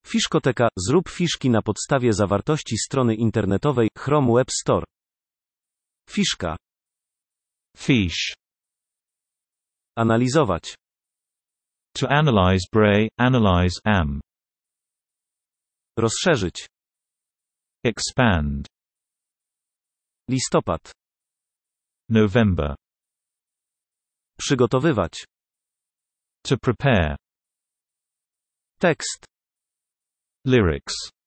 Fiszkoteka. Zrób fiszki na podstawie zawartości strony internetowej Chrome Web Store. Fiszka. Fiche. Analizować. To analyze Braille, analyze AM. Rozszerzyć. Expand. Listopad. November. Przygotowywać. To prepare. Tekst. Lyrics.